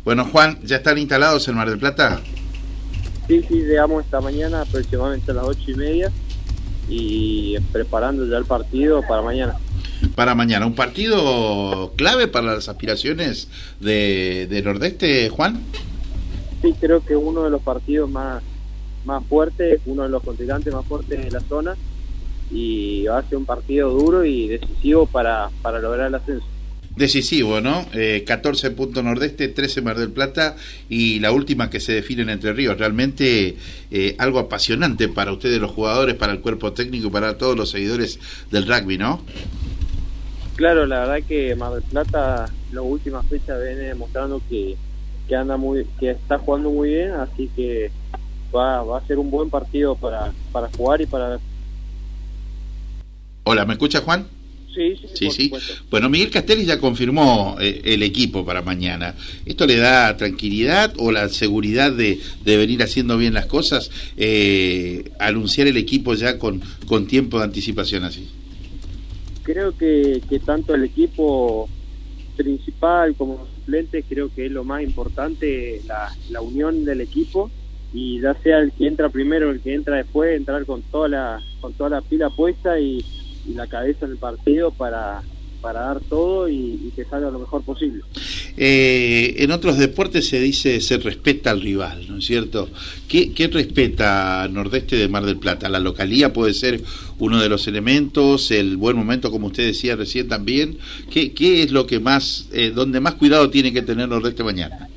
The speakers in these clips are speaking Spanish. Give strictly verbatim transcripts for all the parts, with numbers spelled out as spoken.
Bueno, Juan, ¿ya están instalados en Mar del Plata? Sí, sí, llegamos esta mañana aproximadamente a las ocho y media y preparando ya el partido para mañana. Para mañana, un partido clave para las aspiraciones de, de Nordeste, Juan. Sí, creo que uno de los partidos más, más fuertes, uno de los contrincantes más fuertes de la zona, y va a ser un partido duro y decisivo para, para lograr el ascenso. Decisivo, ¿no? Eh, catorce puntos Nordeste, trece Mar del Plata y la última que se define en Entre Ríos. Realmente eh, algo apasionante para ustedes los jugadores, para el cuerpo técnico y para todos los seguidores del rugby, ¿no? Claro, la verdad que Mar del Plata las últimas fechas viene demostrando que, que anda muy, que está jugando muy bien, así que va, va a ser un buen partido para, para jugar y para... Hola, ¿me escucha, Juan? Sí, sí, sí, por sí. supuesto. Bueno, Miguel Castelli ya confirmó eh, el equipo para mañana. ¿Esto le da tranquilidad o la seguridad de, de venir haciendo bien las cosas? Eh, anunciar el equipo ya con, con tiempo de anticipación así. Creo que, que tanto el equipo principal como los suplentes, creo que es lo más importante, la, la unión del equipo, y ya sea el que entra primero o el que entra después, entrar con toda la, con toda la pila puesta y y la cabeza en el partido para, para dar todo y, y que salga lo mejor posible. Eh, en otros deportes se dice se respeta al rival, ¿no es cierto? ¿Qué, qué respeta Nordeste de Mar del Plata? La localía puede ser uno de los elementos, el buen momento, como usted decía recién también. ¿Qué, qué es lo que más, eh, donde más cuidado tiene que tener Nordeste mañana?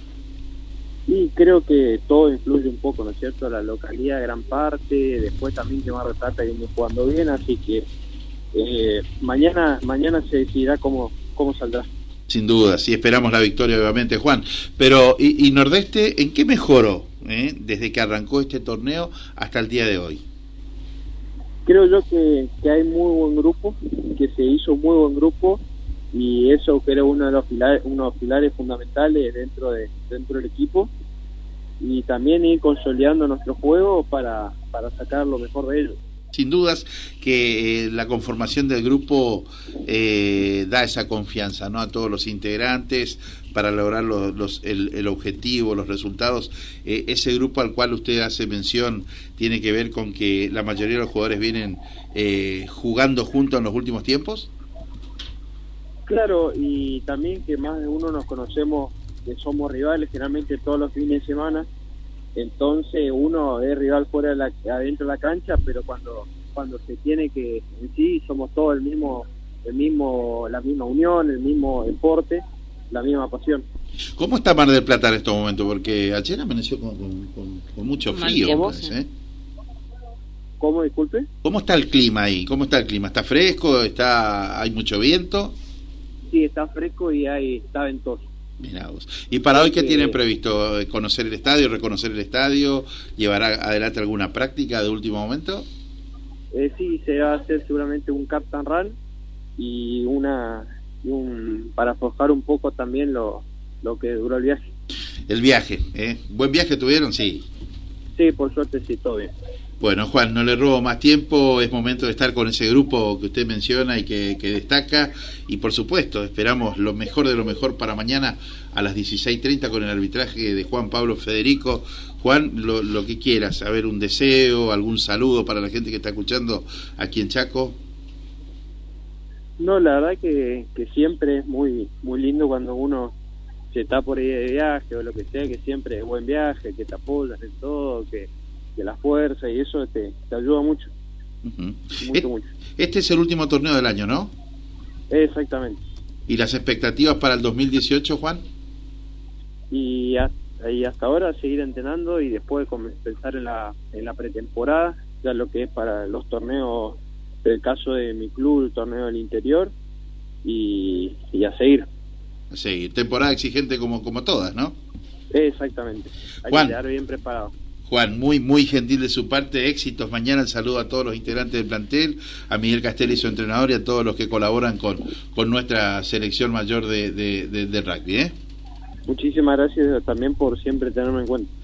Y creo que todo influye un poco, ¿no es cierto? La localidad, gran parte, después también que Mar del Plata viene jugando bien, así que Eh, mañana mañana se decidirá cómo, cómo saldrá. Sin duda, sí, esperamos la victoria obviamente, Juan. Pero, ¿y, y Nordeste en qué mejoró eh, desde que arrancó este torneo hasta el día de hoy? Creo yo que, que hay muy buen grupo, que se hizo muy buen grupo, y eso creo uno de los pilares, uno de los pilares fundamentales dentro de dentro del equipo, y también ir consolidando nuestro juego para, para sacar lo mejor de ellos. Sin dudas que eh, la conformación del grupo eh, da esa confianza, ¿no?, a todos los integrantes para lograr los, los, el, el objetivo, los resultados. Eh, ese grupo al cual usted hace mención tiene que ver con que la mayoría de los jugadores vienen eh, jugando juntos en los últimos tiempos. Claro, y también que más de uno nos conocemos, que somos rivales generalmente todos los fines de semana. Entonces uno es rival fuera de la, adentro de la cancha, pero cuando cuando se tiene que, en sí, somos todos el mismo, el mismo, la misma unión, el mismo deporte, la misma pasión. ¿Cómo está Mar del Plata en estos momentos? Porque ayer amaneció con, con, con, con mucho frío. Pues, ¿eh? ¿Cómo, disculpe? ¿Cómo está el clima ahí? ¿Cómo está el clima? ¿Está fresco? ¿Está hay mucho viento? Sí, está fresco y hay, está ventoso. Mirá vos. ¿Y para hoy qué tienen previsto? ¿Conocer el estadio, reconocer el estadio? ¿Llevará adelante alguna práctica de último momento? Eh, sí, se va a hacer seguramente un Captain Run y una y un para aflojar un poco también lo, lo que duró el viaje. El viaje, ¿eh? ¿Buen viaje tuvieron? Sí. Sí, por suerte sí, todo bien. Bueno, Juan, no le robo más tiempo, es momento de estar con ese grupo que usted menciona y que, que destaca, y por supuesto esperamos lo mejor de lo mejor para mañana a las dieciséis treinta con el arbitraje de Juan Pablo Federico. Juan, lo, lo que quieras, a ver, un deseo, algún saludo para la gente que está escuchando aquí en Chaco. No, la verdad que, que siempre es muy muy lindo cuando uno se está por ahí de viaje o lo que sea, que siempre es buen viaje, que te apoyas en todo, que de la fuerza, y eso te, te ayuda mucho. Uh-huh. mucho, este, mucho. Este es el último torneo del año, ¿no? Exactamente. ¿Y las expectativas para el dos mil dieciocho, Juan? Y hasta, y hasta ahora seguir entrenando y después pensar en la, en la pretemporada, ya lo que es para los torneos, del caso de mi club, el torneo del interior, y, y a seguir. A seguir. Temporada exigente como, como todas, ¿no? Exactamente. Hay Juan, que quedar bien preparado. Juan, muy muy gentil de su parte, éxitos mañana, el saludo a todos los integrantes del plantel, a Miguel Castelli, su entrenador, y a todos los que colaboran con, con nuestra selección mayor de, de, de, de rugby, ¿eh? Muchísimas gracias también por siempre tenerme en cuenta.